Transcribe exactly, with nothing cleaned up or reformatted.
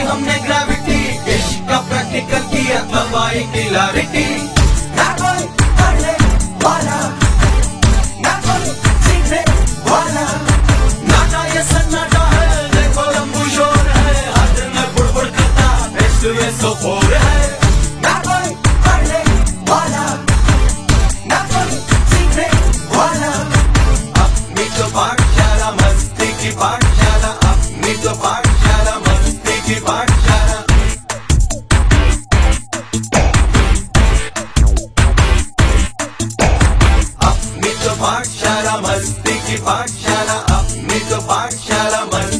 हमने ग्रेविटी इश्क का प्रैक्टिकल किया दवाई क्लैरिटी ना कोई पढ़ने वाला ना कोई सीखने वाला नाटा ये सन्नाटा है देखो लंबू शोर है हर दिन में बुड़बुड़ करता बेस्ट ये सोफोर है ना कोई पढ़ने वाला ना कोई सीखने वाला अपनी तो पाठशाला मस्ती की पाठशाला अपनी तो पाठशाला मस्ती की पाठशाला अपनी तो पाठशाला मस्ती की पाठशाला अपनी तो पाठशाला मस्ती